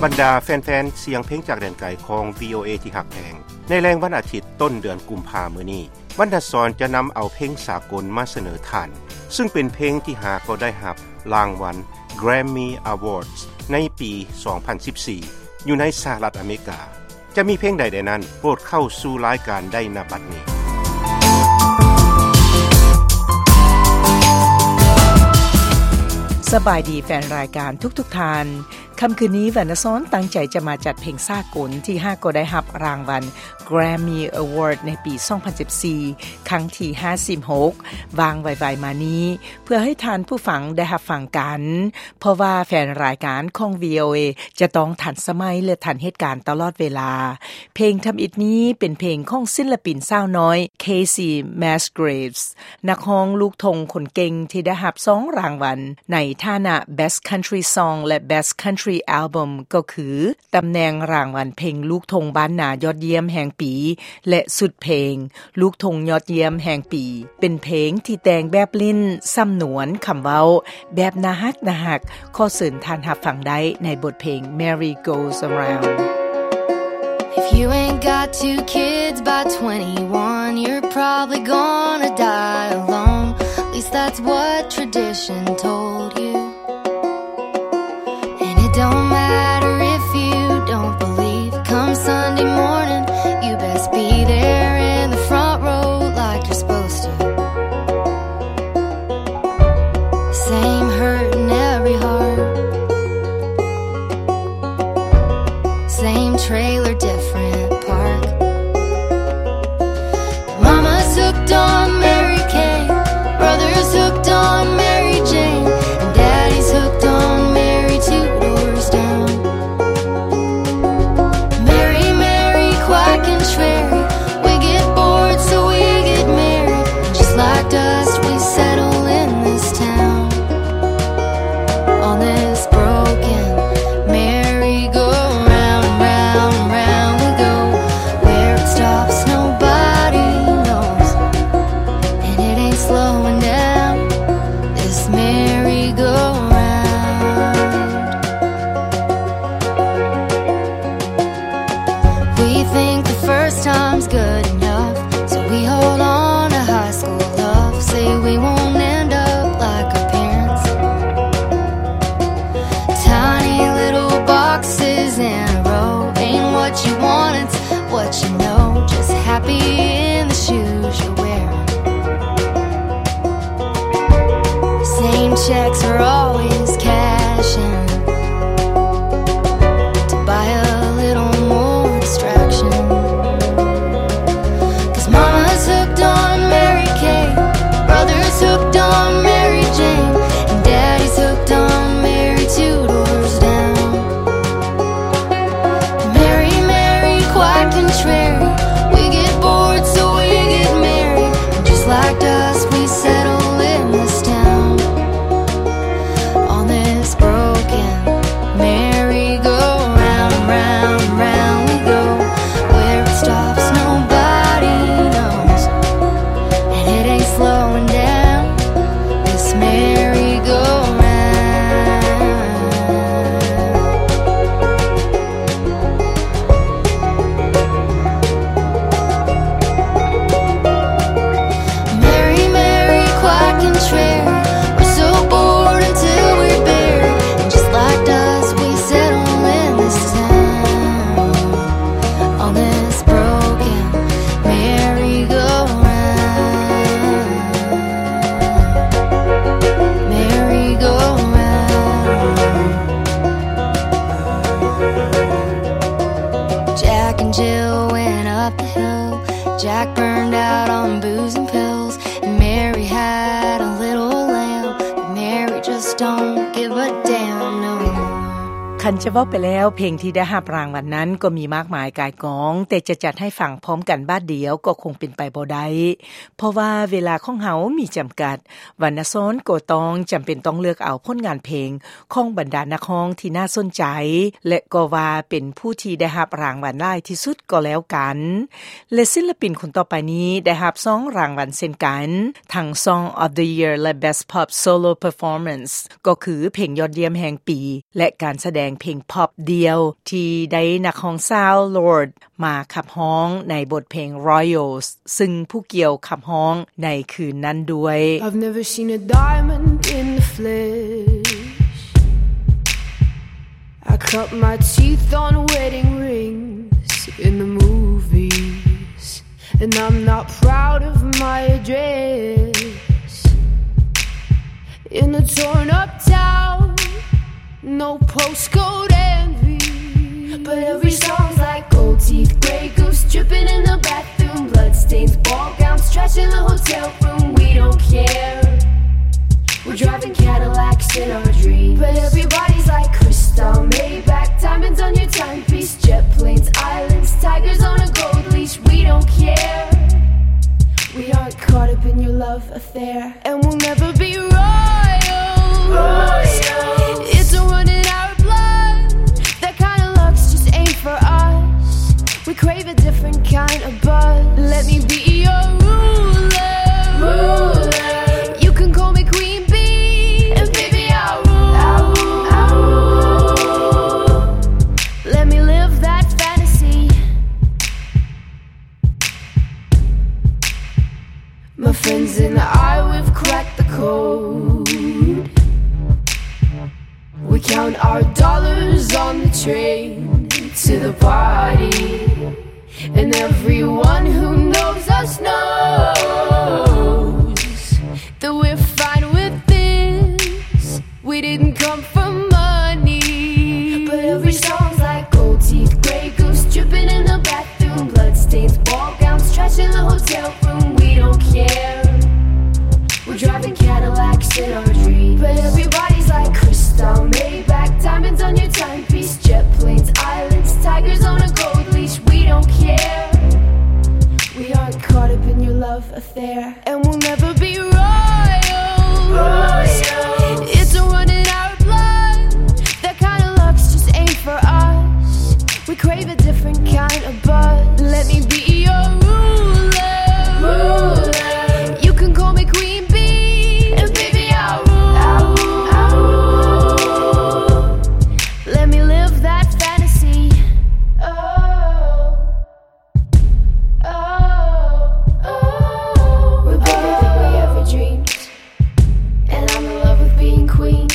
รรดาแฟนๆเสียงเพลงจากแดนไกลของ VOA ที่หักแพงในแรงวันอาทิตย์ต้นเดือนกุมภาพันธ์มื้อนี้บรรดาสอนจะนำเอาเพลงสากลมาเสนอท่านซึ่งเป็นเพลงที่หาก็ได้รับรางวัล Grammy Awards ในปี 2014 อยู่ในสหรัฐอเมริกาจะมีเพลงใดๆนั้นโปรดเข้าสู่รายการได้ณบัดนี้สบายดีแฟนรายการทุกท่านค่ำคืนนี้วรรณซ้อนตั้งใจจะมาจัดเพลงสากลที่5ก็ได้รับรางวัล Grammy Award ในปี 2014 ครั้งที่56วางไวๆมานี้เพื่อให้ทานผู้ฟังได้รับฟังกันเพราะว่าแฟนรายการของ VOA จะต้องทันสมัยและทันเหตุการณ์ตลอดเวลาเพลงทำอิฐนี้เป็นเพลงของศิลปินสาวน้อย Casey Musgraves นักร้องลูกทุ่งคนเก่งที่ได้รับ2รางวัลในฐานะ Best Country Song และ Best Country Album ก็คือตำแหน่งรางวัลเพลงลูกทุ่งบ้านนายอดเยี่ยมแห่งปีและสุดเพลงลูกทุ่งยอดเยี่ยมแห่งปีเป็นเพลงที่แต่งแบบลิ้นสำนวนคำเว้าแบบน่าฮักขอเชิญท่านรับฟังได้ในบทเพลง Merry Goes Around If you ain't got 2 kids by 21 you're probably gonna die alone at least that's what tradition told you Don't matter if you don't believe Come Sunday morning You best be there in the front row Like you're supposed to Same hurt in every heart Same trailer, different park Mama's hooked on Mary Kay Brother's hooked on Mary Jane And Daddy's hooked on Mary too We get bored so we get married and just like dust we settle in this town on this broken merry-go-round round round we go where it stops nobody knows and it ain't slowing down this merry-go-round we think the first time's good enough so we hold on to high school love say we won't end up like our parents tiny little boxes in a row ain't what you want it's what you know just happy in the shoes you're wearing same checks are always cashing to buy a little more distraction hooked on Mary Kay Brother's hooked on Mary Jane And Daddy's hooked on Mary two doors down Mary, Mary, quite contrary We get bored so we get married And just like dust we settle in this town On this broken merry-go-round, round, round we go Where it stops nobody knows And it ain't slowing down This merry-go-round Mary, Mary, quite contrary We're so bored until we're buried And just like dust we settle in this town On this broken merry-go-round Jack and Jill went up the hill Jack burned out on booze and pills And Mary had a little lamb But Mary just don't give a damn no more คันจะว่าไปแล้วเพลงที่ได้รับรางวัลนั้นก็มีมากมายกายกองแต่จะจัดให้ฟังพร้อมกันบัดเดียวก็คงเป็นไปบ่ได้เพราะว่าเวลาของเฮามีจำกัดวรรณซ้อนก็ต้องจำเป็นต้องเลือกเอาผลงานเพลงของบรรดานักร้องที่น่าสนใจและก็ว่าเป็นผู้ที่ได้รับรางวัลหลายที่สุดก็แล้วกันและศิลปินคนต่อไปนี้ได้รับ2รางวัลเช่นกันทั้ง Song of the Year และ Best Pop Solo Performance ก็คือเพลงยอดเยี่ยมแห่งปีและการแสดงเพลงพ็อปเดียวที่ได้นักร้องสาว Lorde มาขับร้องในบทเพลง Royals ซึ่งผู้เกี่ยวขับร้องในคืนนั้นด้วย I've never seen a diamond in the flesh I cut my teeth on wedding rings in the movies And I'm not proud of my address In a torn up town No postcode envy But every song's like gold teeth Grey goose dripping in the bathroom Bloodstains, ball gowns, trash in the hotel room We don't care We're driving Cadillacs in our dreams But everybody's like crystal Maybach, diamonds on your timepiece Jet planes, islands, tigers on a gold leash We don't care We aren't caught up in your love affair And we'll never be royals It's a run in our blood That kind of luck's just ain't for us We crave a different kind of buzz Let me be your ruler You can call me Queen Bee And baby I'll rule Let me live that fantasy My friends and I, we've cracked the code We count our dollars on the train to the party And everyone who knows us knows That we're fine with this We didn't come for money But every song's like gold teeth Grey goose dripping in the bathroom Bloodstains, ball gowns, trash in the hotel room We don't care We're driving Cadillacs in our dreams But everybody's like crystal Maybach, diamonds on your timepiece Jet planes, islands, tigers on a gold leash We don't care We aren't caught up in your love affair And we'll never be royals It's a run in our blood That kind of luck's just ain't for us We crave a different kind of buzz Let me be your ruler You can call me Queen Bee And baby I'll rule Let me live that fantasy We're better than we ever dreamed And I'm in love with being queen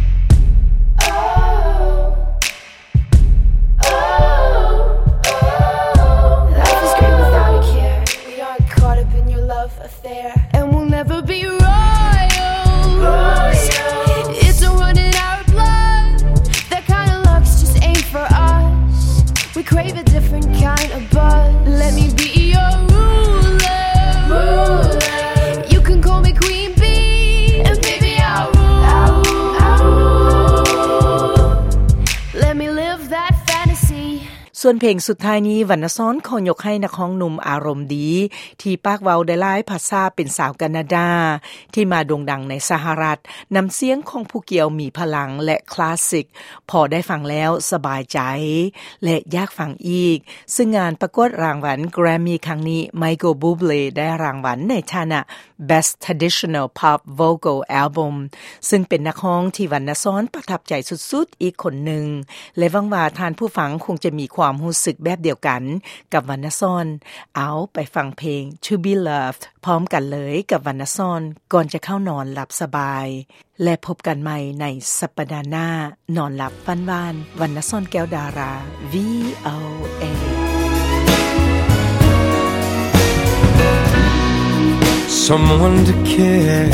Life is great without a care We aren't caught up in your love affair And we'll never be royals It's a run in our blood That kind of luck's just ain't for us We crave a different kind of buzz Let me be your ruler You can call me Queen Bee And baby I'll rule Let me live that fantasy ส่วนเพลงสุดท้ายนี้วรรณซ้อนขอยกให้นักร้องหนุ่มอารมณ์ดีที่ปากเว้าได้หลายภาษาเป็นสาวแคนาดาที่มาโด่งดังในสหรัฐนำเสียงของผู้เกี่ยวมีพลังและคลาสสิกพอได้ฟังแล้วสบายใจและอยากฟังอีกซึ่งงานประกวดรางวัล Grammy ครั้งนี้ Michael Bublé ได้รางวัลในฐานะ Best Traditional Pop Vocal Album ซึ่งเป็นนักร้องที่วรรณซ้อนประทับใจสุดๆอีกคนหนึ่งและหวังว่าท่านผู้ฟังคงจะมีความรู้สึกแบบเดียวกันกับวรรณซ้อนเอาไปฟังเพลง To Be Loved พร้อมกันเลยกับวรรณซ้อนก่อนจะเข้านอนหลับสบายและพบกันใหม่ในสัปดาห์หน้านอนหลับฝันหวานวรรณซ้อนแก้วดารา VOA Someone to care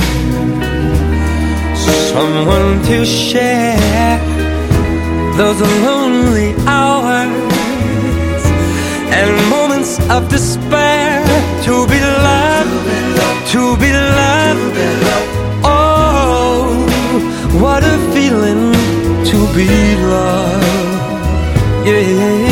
Someone to share Those lonely hours And moments of despair To be loved To be loved Oh, what a feeling To be loved Yeah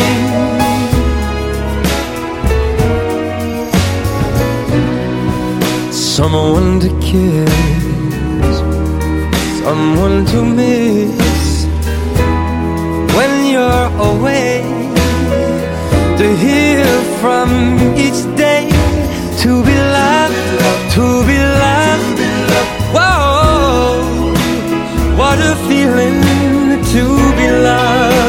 Someone to kiss Someone to miss When you're away To hear from each day To be loved To be loved Whoa What a feeling To be loved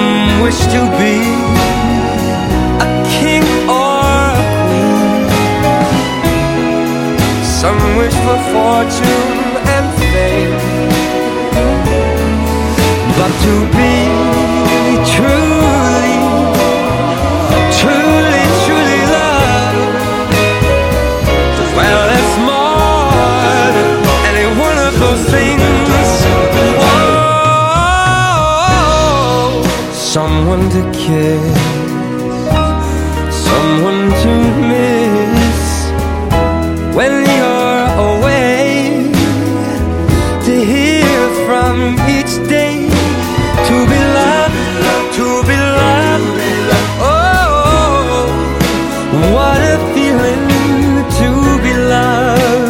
wish to be a king or a queen. Some wish for fortune and fame, but to be truly, truly, truly loved, well, it's more than any one of those things. Someone to kiss, someone to miss when you're away, to hear from each day, to be loved, to be loved. Oh, what a feeling to be loved.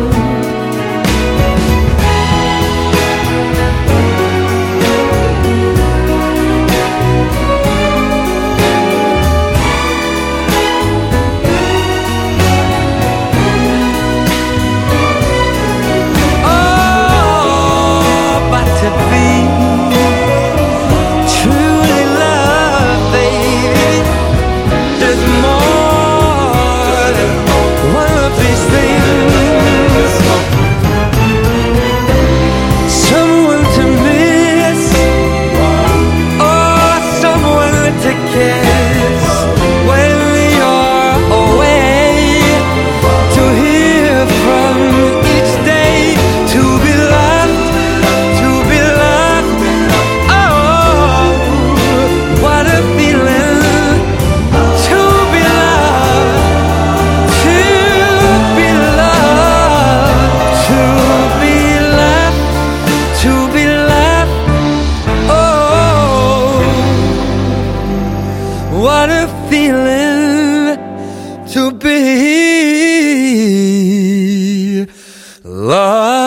What a feeling to be loved.